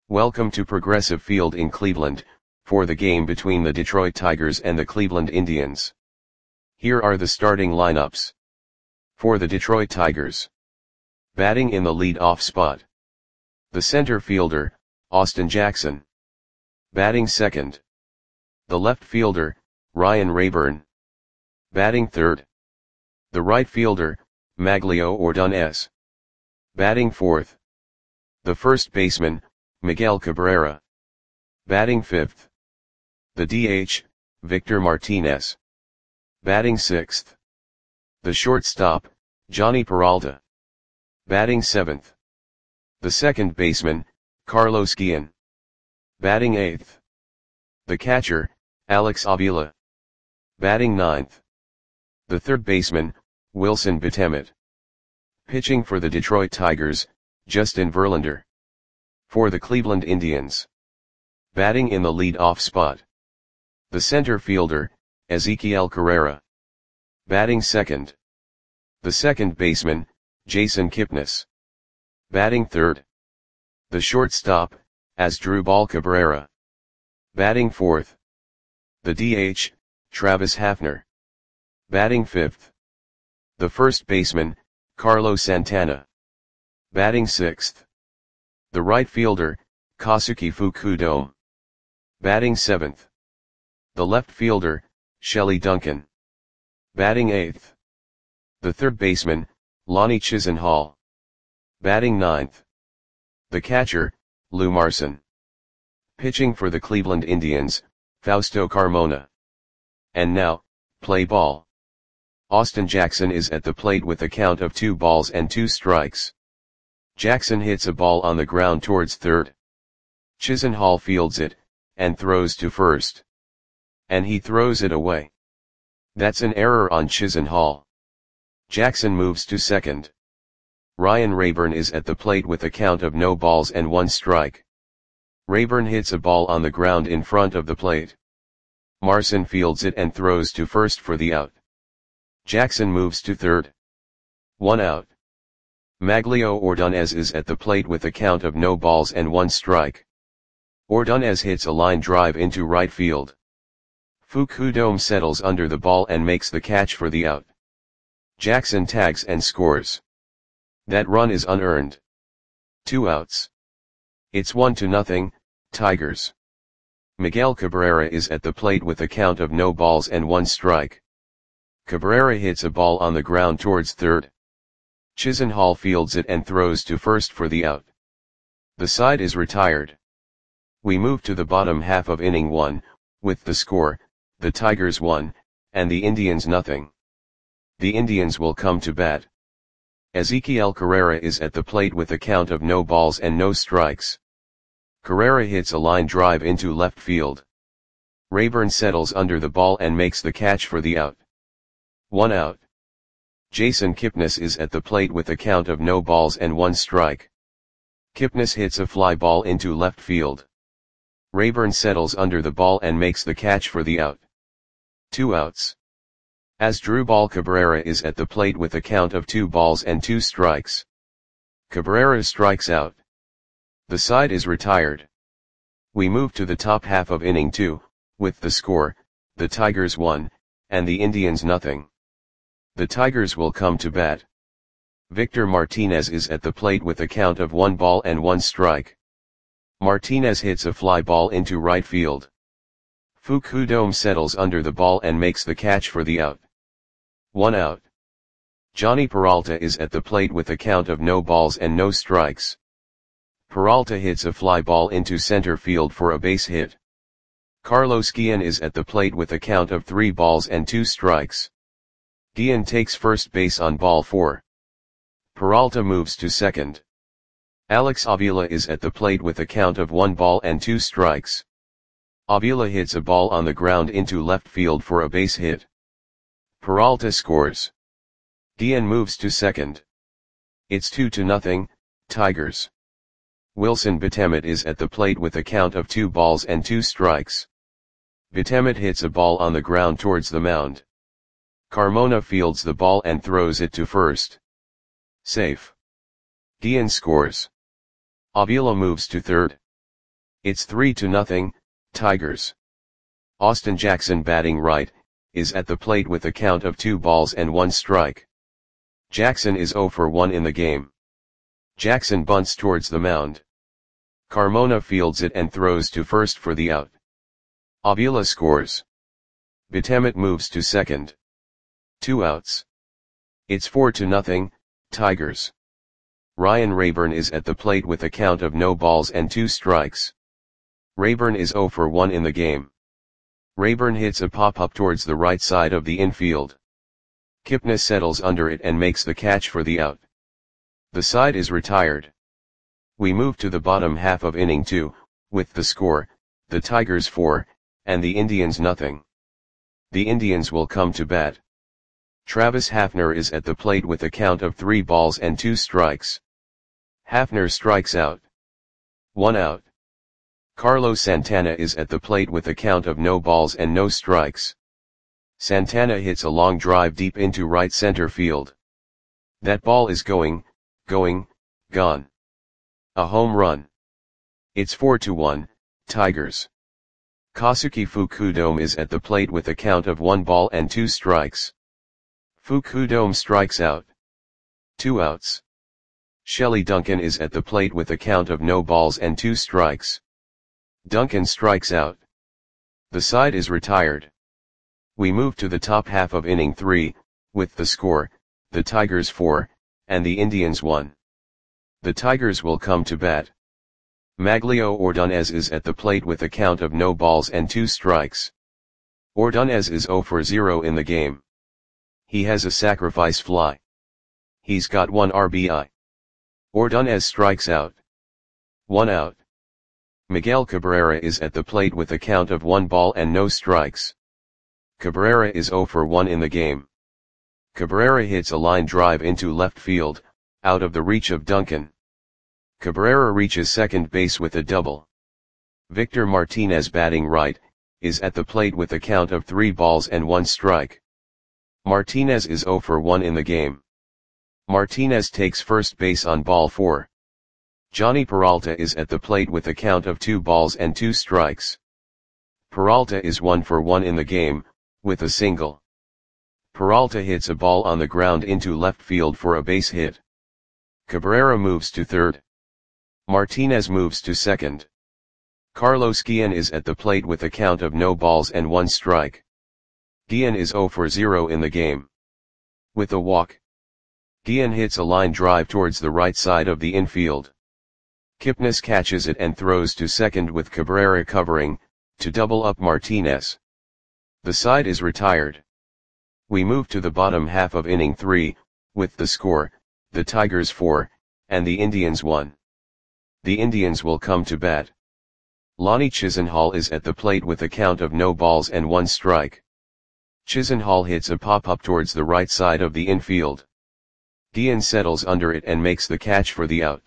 Welcome to Progressive Field in Cleveland, for the game between the Detroit Tigers and the Cleveland Indians. Here are the starting lineups. For the Detroit Tigers. Batting in the lead-off spot. The center fielder, Austin Jackson. Batting second. The left fielder, Ryan Raburn. Batting third. The right fielder, Magglio Ordonez. Batting fourth. The first baseman, Miguel Cabrera. Batting fifth. The DH, Victor Martinez. Batting sixth. The shortstop, Jhonny Peralta. Batting seventh. The second baseman, Carlos Guillen. Batting eighth. The catcher, Alex Avila. Batting ninth. The third baseman, Wilson Betemet. Pitching for the Detroit Tigers, Justin Verlander. For the Cleveland Indians. Batting in the lead-off spot. The center fielder, Ezequiel Carrera. Batting second. The second baseman, Jason Kipnis. Batting third. The shortstop, Asdrubal Cabrera. Batting fourth. The DH, Travis Hafner. Batting fifth. The first baseman, Carlos Santana. Batting sixth. The right fielder, Kosuke Fukudome. Batting seventh. The left fielder, Shelley Duncan. Batting eighth. The third baseman, Lonnie Chisenhall. Batting ninth. The catcher, Lou Marson. Pitching for the Cleveland Indians, Fausto Carmona. And now, play ball. Austin Jackson is at the plate with a count of 2 balls and 2 strikes. Jackson hits a ball on the ground towards third. Chisenhall fields it, and throws to first. And he throws it away. That's an error on Chisenhall. Jackson moves to second. Ryan Raburn is at the plate with a count of no balls and 1 strike. Raburn hits a ball on the ground in front of the plate. Marson fields it and throws to first for the out. Jackson moves to third. 1 out. Magglio Ordonez is at the plate with a count of no balls and 1 strike. Ordonez hits a line drive into right field. Fukudome settles under the ball and makes the catch for the out. Jackson tags and scores. That run is unearned. 2 outs. It's 1-0, Tigers. Miguel Cabrera is at the plate with a count of no balls and 1 strike. Cabrera hits a ball on the ground towards third. Chisenhall fields it and throws to first for the out. The side is retired. We move to the bottom half of inning 1, with the score, the Tigers 1, and the Indians 0. The Indians will come to bat. Ezequiel Carrera is at the plate with a count of no balls and no strikes. Carrera hits a line drive into left field. Raburn settles under the ball and makes the catch for the out. 1 out. Jason Kipnis is at the plate with a count of no balls and 1 strike. Kipnis hits a fly ball into left field. Raburn settles under the ball and makes the catch for the out. 2 outs. Asdrubal Cabrera is at the plate with a count of 2 balls and 2 strikes. Cabrera strikes out. The side is retired. We move to the top half of inning 2, with the score, the Tigers 1, and the Indians 0. The Tigers will come to bat. Victor Martinez is at the plate with a count of 1 ball and 1 strike. Martinez hits a fly ball into right field. Fukudome settles under the ball and makes the catch for the out. 1 out. Jhonny Peralta is at the plate with a count of no balls and no strikes. Peralta hits a fly ball into center field for a base hit. Carlos Guillen is at the plate with a count of 3 balls and 2 strikes. Guillen takes first base on ball 4. Peralta moves to second. Alex Avila is at the plate with a count of 1 ball and 2 strikes. Avila hits a ball on the ground into left field for a base hit. Peralta scores. Guillen moves to second. It's 2-0, Tigers. Wilson Betemet is at the plate with a count of 2 balls and 2 strikes. Betemet hits a ball on the ground towards the mound. Carmona fields the ball and throws it to first. Safe. Guillen scores. Avila moves to third. It's 3-0, Tigers. Austin Jackson batting right, is at the plate with a count of 2 balls and 1 strike. Jackson is 0 for 1 in the game. Jackson bunts towards the mound. Carmona fields it and throws to first for the out. Avila scores. Betemet moves to second. 2 outs. It's 4-0, Tigers. Ryan Rayburn is at the plate with a count of no balls and 2 strikes. Rayburn is 0 for 1 in the game. Rayburn hits a pop-up towards the right side of the infield. Kipnis settles under it and makes the catch for the out. The side is retired. We move to the bottom half of inning 2, with the score, the Tigers 4, and the Indians nothing. The Indians will come to bat. Travis Hafner is at the plate with a count of 3 balls and 2 strikes. Hafner strikes out. 1 out. Carlos Santana is at the plate with a count of no balls and no strikes. Santana hits a long drive deep into right center field. That ball is gone. A home run. It's 4-1, Tigers. Kosuke Fukudome is at the plate with a count of 1 ball and 2 strikes. Fukudome strikes out. 2 outs. Shelley Duncan is at the plate with a count of no balls and 2 strikes. Duncan strikes out. The side is retired. We move to the top half of inning 3, with the score, the Tigers 4, and the Indians 1. The Tigers will come to bat. Maglio Ordonez is at the plate with a count of no balls and 2 strikes. Ordonez is 0 for 0 in the game. He has a sacrifice fly. He's got 1 RBI. Ordonez strikes out. 1 out. Miguel Cabrera is at the plate with a count of 1 ball and no strikes. Cabrera is 0 for 1 in the game. Cabrera hits a line drive into left field, out of the reach of Duncan. Cabrera reaches second base with a double. Victor Martinez batting right, is at the plate with a count of 3 balls and 1 strike. Martinez is 0 for 1 in the game. Martinez takes first base on ball 4. Johnny Peralta is at the plate with a count of 2 balls and 2 strikes. Peralta is 1 for 1 in the game, with a single. Peralta hits a ball on the ground into left field for a base hit. Cabrera moves to third. Martinez moves to second. Carlos Guillen is at the plate with a count of no balls and 1 strike. Guillen is 0 for 0 in the game. With a walk. Guillen hits a line drive towards the right side of the infield. Kipnis catches it and throws to second with Cabrera covering, to double up Martinez. The side is retired. We move to the bottom half of inning 3, with the score, the Tigers 4, and the Indians 1. The Indians will come to bat. Lonnie Chisenhall is at the plate with a count of no balls and 1 strike. Chisenhall hits a pop-up towards the right side of the infield. Guillen settles under it and makes the catch for the out.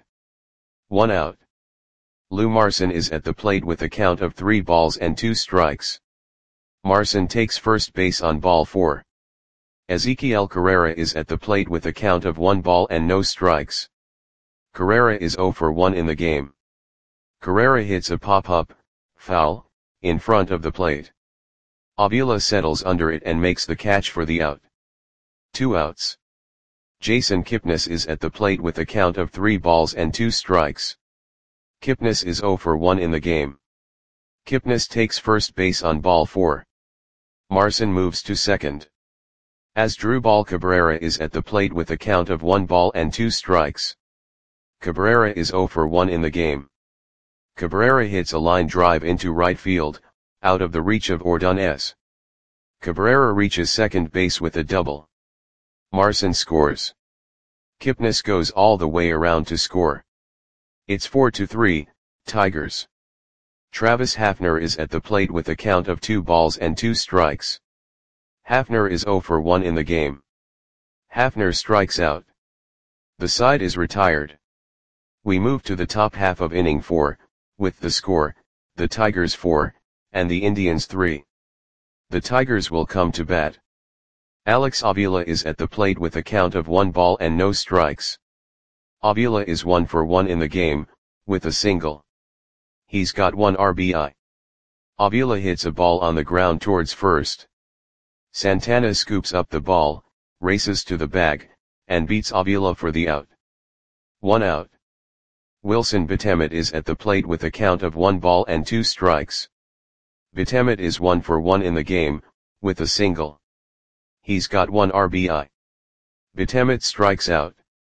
1 out. Lou Marson is at the plate with a count of 3 balls and 2 strikes. Marson takes first base on ball 4. Ezequiel Carrera is at the plate with a count of 1 ball and no strikes. Carrera is 0 for 1 in the game. Carrera hits a pop-up, foul, in front of the plate. Avila settles under it and makes the catch for the out. 2 outs. Jason Kipnis is at the plate with a count of 3 balls and 2 strikes. Kipnis is 0 for 1 in the game. Kipnis takes first base on ball 4. Marson moves to second. Asdrubal Cabrera is at the plate with a count of 1 ball and 2 strikes. Cabrera is 0 for 1 in the game. Cabrera hits a line drive into right field, out of the reach of Ordonez. Cabrera reaches second base with a double. Marson scores. Kipnis goes all the way around to score. It's 4-3, Tigers. Travis Hafner is at the plate with a count of 2 balls and 2 strikes. Hafner is 0 for 1 in the game. Hafner strikes out. The side is retired. We move to the top half of inning 4, with the score, the Tigers 4, and the Indians 3. The Tigers will come to bat. Alex Avila is at the plate with a count of 1 ball and no strikes. Avila is 1 for 1 in the game, with a single. He's got 1 RBI. Avila hits a ball on the ground towards first. Santana scoops up the ball, races to the bag, and beats Avila for the out. 1 out. Wilson Betemet is at the plate with a count of 1 ball and 2 strikes. Betemet is 1 for 1 in the game, with a single. He's got 1 RBI. Betemet strikes out.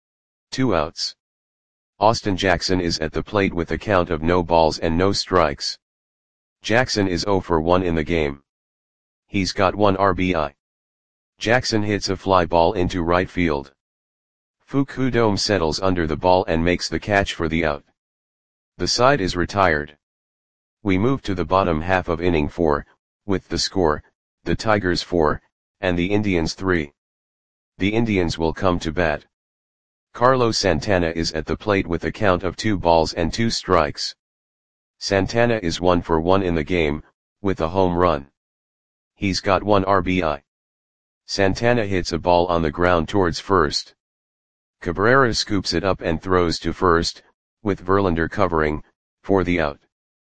2 outs. Austin Jackson is at the plate with a count of no balls and no strikes. Jackson is 0 for 1 in the game. He's got 1 RBI. Jackson hits a fly ball into right field. Fukudome settles under the ball and makes the catch for the out. The side is retired. We move to the bottom half of inning 4, with the score, the Tigers 4, and the Indians 3. The Indians will come to bat. Carlos Santana is at the plate with a count of 2 balls and 2 strikes. Santana is 1 for 1 in the game, with a home run. He's got 1 RBI. Santana hits a ball on the ground towards first. Cabrera scoops it up and throws to first, with Verlander covering, for the out.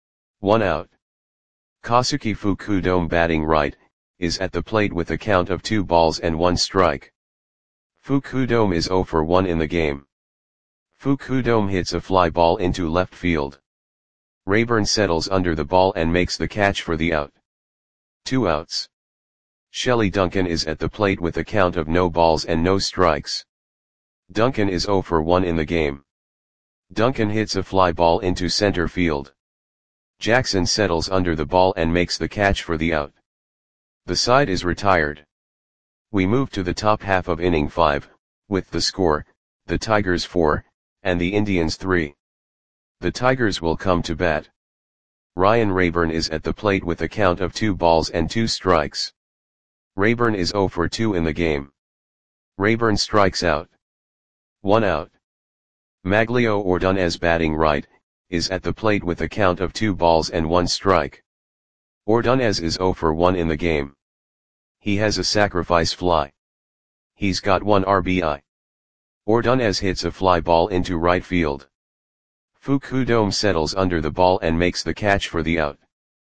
1 out. Kazuki Fukudome, batting right, is at the plate with a count of 2 balls and 1 strike. Fukudome is 0 for 1 in the game. Fukudome hits a fly ball into left field. Rayburn settles under the ball and makes the catch for the out. 2 outs. Shelley Duncan is at the plate with a count of no balls and no strikes. Duncan is 0 for 1 in the game. Duncan hits a fly ball into center field. Jackson settles under the ball and makes the catch for the out. The side is retired. We move to the top half of inning 5, with the score, the Tigers 4, and the Indians 3. The Tigers will come to bat. Ryan Rayburn is at the plate with a count of 2 balls and 2 strikes. Rayburn is 0 for 2 in the game. Rayburn strikes out. 1 out. Maglio Ordonez, batting right, is at the plate with a count of 2 balls and 1 strike. Ordonez is 0 for 1 in the game. He has a sacrifice fly. He's got 1 RBI. Ordonez hits a fly ball into right field. Fukudome settles under the ball and makes the catch for the out.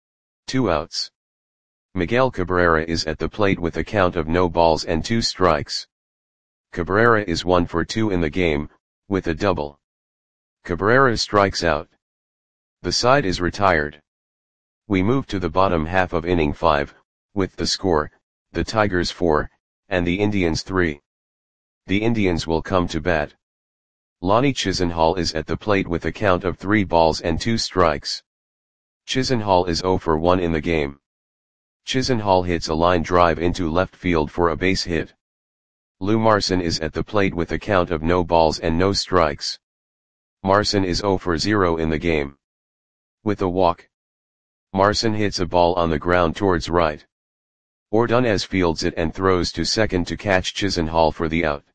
2 outs. Miguel Cabrera is at the plate with a count of no balls and 2 strikes. Cabrera is 1 for 2 in the game, with a double. Cabrera strikes out. The side is retired. We move to the bottom half of inning 5, with the score, the Tigers 4, and the Indians 3. The Indians will come to bat. Lonnie Chisenhall is at the plate with a count of 3 balls and 2 strikes. Chisenhall is 0 for 1 in the game. Chisenhall hits a line drive into left field for a base hit. Lou Marson is at the plate with a count of no balls and no strikes. Marson is 0 for 0 in the game. With a walk. Marson hits a ball on the ground towards right. Ordonez fields it and throws to second to catch Chisenhall for the out.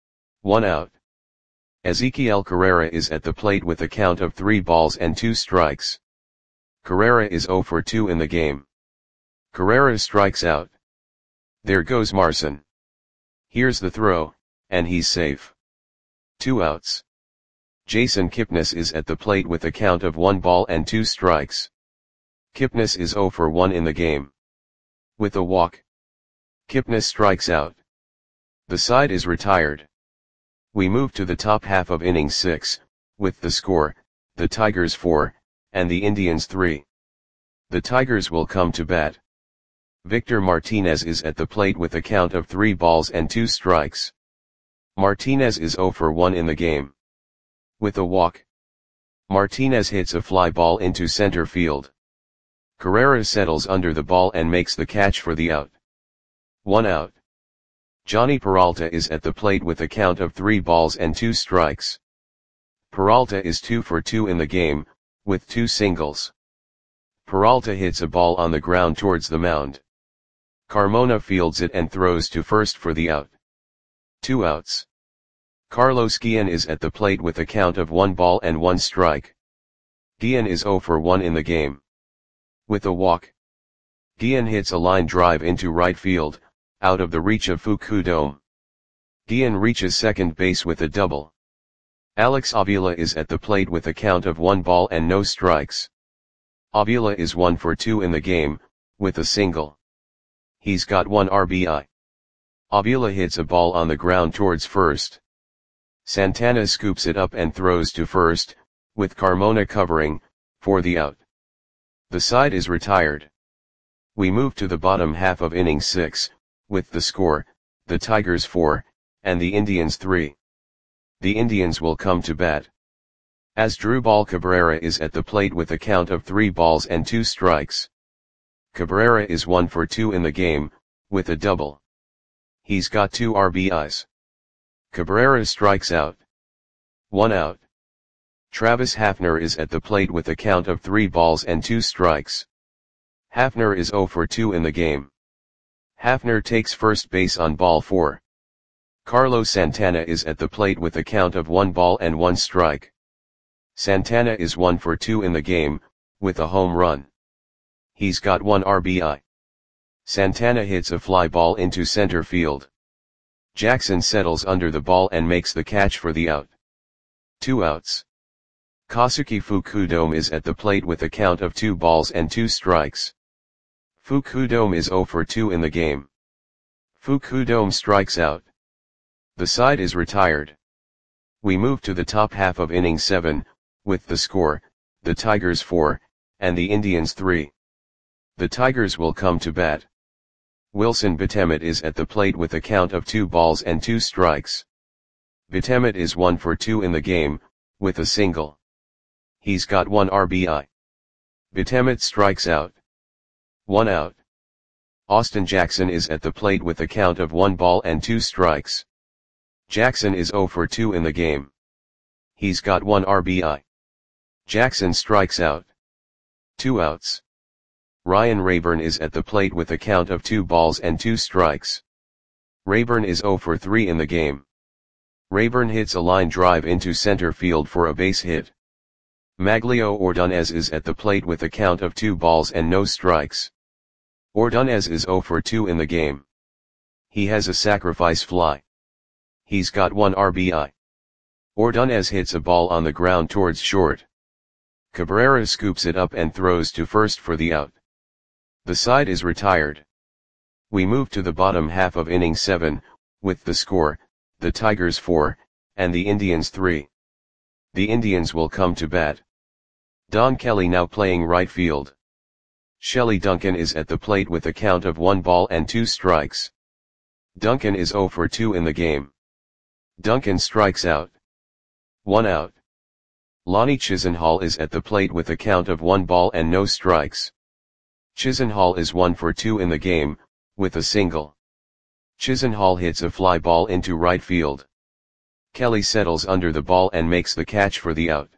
1 out. Ezequiel Carrera is at the plate with a count of 3 balls and 2 strikes. Carrera is 0 for 2 in the game. Carrera strikes out. There goes Marson. Here's the throw, and he's safe. 2 outs. Jason Kipnis is at the plate with a count of 1 ball and 2 strikes. Kipnis is 0 for 1 in the game. With a walk. Kipnis strikes out. The side is retired. We move to the top half of inning 6, with the score, the Tigers 4, and the Indians 3. The Tigers will come to bat. Victor Martinez is at the plate with a count of 3 balls and 2 strikes. Martinez is 0 for 1 in the game. With a walk. Martinez hits a fly ball into center field. Carrera settles under the ball and makes the catch for the out. 1 out. Johnny Peralta is at the plate with a count of 3 balls and 2 strikes. Peralta is 2 for 2 in the game, with 2 singles. Peralta hits a ball on the ground towards the mound. Carmona fields it and throws to first for the out. 2 outs. Carlos Guillen is at the plate with a count of 1 ball and 1 strike. Guillen is 0 for 1 in the game. With a walk. Guillen hits a line drive into right field, out of the reach of Fukudome. Guillen reaches second base with a double. Alex Avila is at the plate with a count of 1 ball and no strikes. Avila is 1 for 2 in the game, with a single. He's got 1 RBI. Avila hits a ball on the ground towards first. Santana scoops it up and throws to first, with Carmona covering, for the out. The side is retired. We move to the bottom half of inning 6, with the score, the Tigers 4, and the Indians 3. The Indians will come to bat. Asdrubal Cabrera is at the plate with a count of 3 balls and 2 strikes. Cabrera is 1 for 2 in the game, with a double. He's got 2 RBIs. Cabrera strikes out. 1 out. Travis Hafner is at the plate with a count of 3 balls and 2 strikes. Hafner is 0 for 2 in the game. Hafner takes first base on ball 4. Carlos Santana is at the plate with a count of 1 ball and 1 strike. Santana is 1 for 2 in the game, with a home run. He's got 1 RBI. Santana hits a fly ball into center field. Jackson settles under the ball and makes the catch for the out. 2 outs. Kosuke Fukudome is at the plate with a count of 2 balls and 2 strikes. Fukudome is 0 for 2 in the game. Fukudome strikes out. The side is retired. We move to the top half of inning 7, with the score, the Tigers 4, and the Indians 3. The Tigers will come to bat. Wilson Betemet is at the plate with a count of 2 balls and 2 strikes. Betemet is 1 for 2 in the game, with a single. He's got 1 RBI. Betemet strikes out. 1 out. Austin Jackson is at the plate with a count of 1 ball and 2 strikes. Jackson is 0 for 2 in the game. He's got 1 RBI. Jackson strikes out. 2 outs. Ryan Rayburn is at the plate with a count of 2 balls and 2 strikes. Rayburn is 0 for 3 in the game. Rayburn hits a line drive into center field for a base hit. Maglio Ordonez is at the plate with a count of 2 balls and no strikes. Ordonez is 0 for 2 in the game. He has a sacrifice fly. He's got 1 RBI. Ordonez hits a ball on the ground towards short. Cabrera scoops it up and throws to first for the out. The side is retired. We move to the bottom half of inning 7, with the score, the Tigers 4, and the Indians 3. The Indians will come to bat. Don Kelly now playing right field. Shelley Duncan is at the plate with a count of 1 ball and 2 strikes. Duncan is 0 for 2 in the game. Duncan strikes out. 1 out. Lonnie Chisenhall is at the plate with a count of 1 ball and no strikes. Chisenhall is 1 for 2 in the game, with a single. Chisenhall hits a fly ball into right field. Kelly settles under the ball and makes the catch for the out.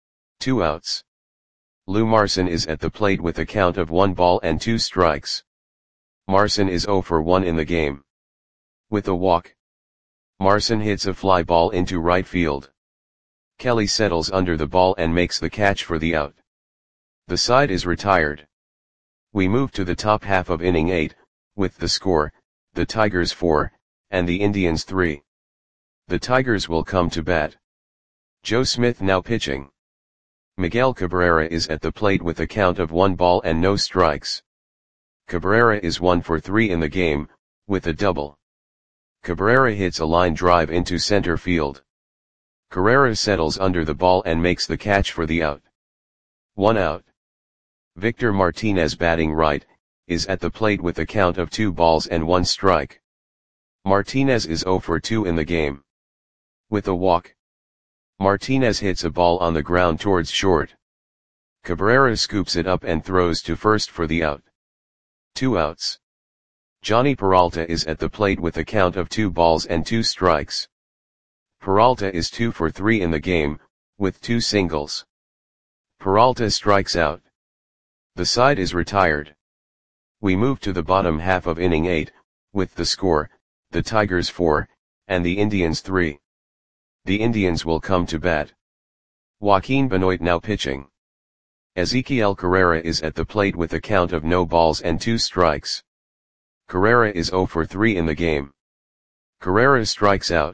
2 outs. Lou Marson is at the plate with a count of 1 ball and 2 strikes. Marson is 0 for 1 in the game. With a walk. Marson hits a fly ball into right field. Kelly settles under the ball and makes the catch for the out. The side is retired. We move to the top half of inning 8, with the score, the Tigers 4, and the Indians 3. The Tigers will come to bat. Joe Smith now pitching. Miguel Cabrera is at the plate with a count of 1 ball and no strikes. Cabrera is 1 for 3 in the game, with a double. Cabrera hits a line drive into center field. Carrera settles under the ball and makes the catch for the out. 1 out. Victor Martinez batting right, is at the plate with a count of 2 balls and 1 strike. Martinez is 0 for 2 in the game. With a walk. Martinez hits a ball on the ground towards short. Cabrera scoops it up and throws to first for the out. 2 outs. Johnny Peralta is at the plate with a count of 2 balls and 2 strikes. Peralta is 2 for 3 in the game, with 2 singles. Peralta strikes out. The side is retired. We move to the bottom half of inning 8, with the score, the Tigers 4, and the Indians 3. The Indians will come to bat. Joaquin Benoit now pitching. Ezequiel Carrera is at the plate with a count of no balls and 2 strikes. Carrera is 0 for 3 in the game. Carrera strikes out.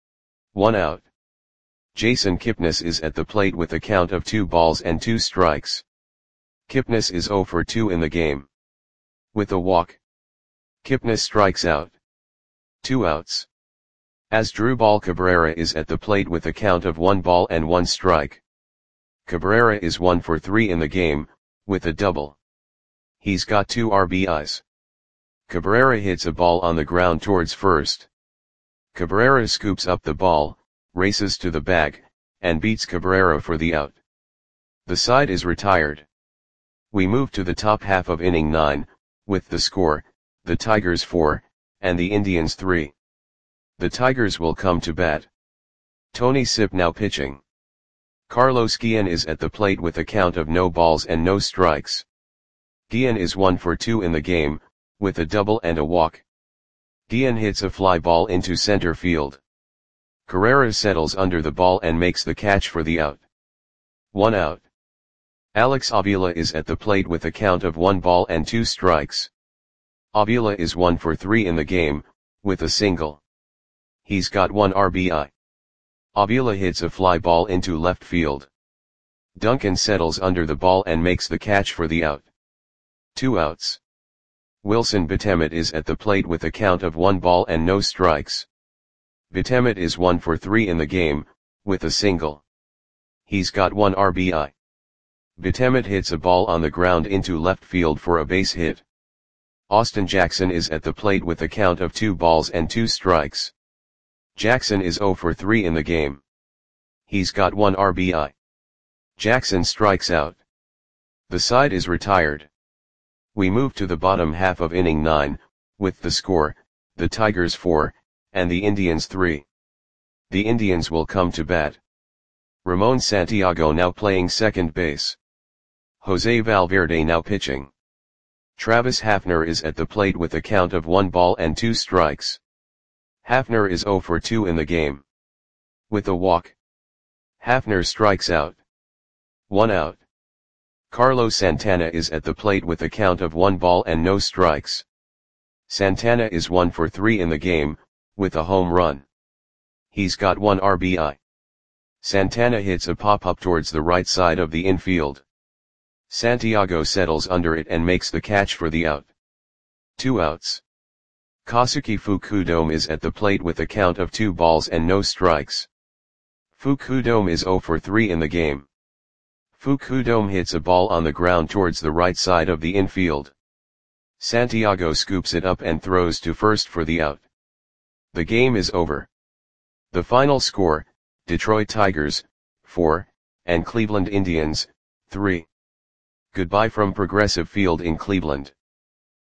1 out. Jason Kipnis is at the plate with a count of 2 balls and 2 strikes. Kipnis is 0 for 2 in the game. With a walk, Kipnis strikes out. 2 outs. Asdrubal Cabrera is at the plate with a count of 1 ball and 1 strike. Cabrera is 1 for 3 in the game, with a double. He's got 2 RBIs. Cabrera hits a ball on the ground towards first. Cabrera scoops up the ball, races to the bag, and beats Cabrera for the out. The side is retired. We move to the top half of inning 9, with the score, the Tigers 4, and the Indians 3. The Tigers will come to bat. Tony Sipp now pitching. Carlos Guillen is at the plate with a count of no balls and no strikes. Guillen is 1 for 2 in the game, with a double and a walk. Guillen hits a fly ball into center field. Carrera settles under the ball and makes the catch for the out. 1 out. Alex Avila is at the plate with a count of 1 ball and 2 strikes. Avila is 1 for 3 in the game, with a single. He's got 1 RBI. Avila hits a fly ball into left field. Duncan settles under the ball and makes the catch for the out. 2 outs. Wilson Betemit is at the plate with a count of 1 ball and no strikes. Betemit is 1 for 3 in the game, with a single. He's got 1 RBI. Betemit hits a ball on the ground into left field for a base hit. Austin Jackson is at the plate with a count of 2 balls and 2 strikes. Jackson is 0 for 3 in the game. He's got 1 RBI. Jackson strikes out. The side is retired. We move to the bottom half of inning 9, with the score, the Tigers 4, and the Indians 3. The Indians will come to bat. Ramon Santiago now playing second base. Jose Valverde now pitching. Travis Hafner is at the plate with a count of 1 ball and 2 strikes. Hafner is 0 for 2 in the game. With a walk, Hafner strikes out. 1 out. Carlos Santana is at the plate with a count of 1 ball and no strikes. Santana is 1 for 3 in the game, with a home run. He's got 1 RBI. Santana hits a pop-up towards the right side of the infield. Santiago settles under it and makes the catch for the out. 2 outs. Kosuke Fukudome is at the plate with a count of 2 balls and no strikes. Fukudome is 0 for 3 in the game. Fukudome hits a ball on the ground towards the right side of the infield. Santiago scoops it up and throws to first for the out. The game is over. The final score, Detroit Tigers, 4, and Cleveland Indians, 3. Goodbye from Progressive Field in Cleveland.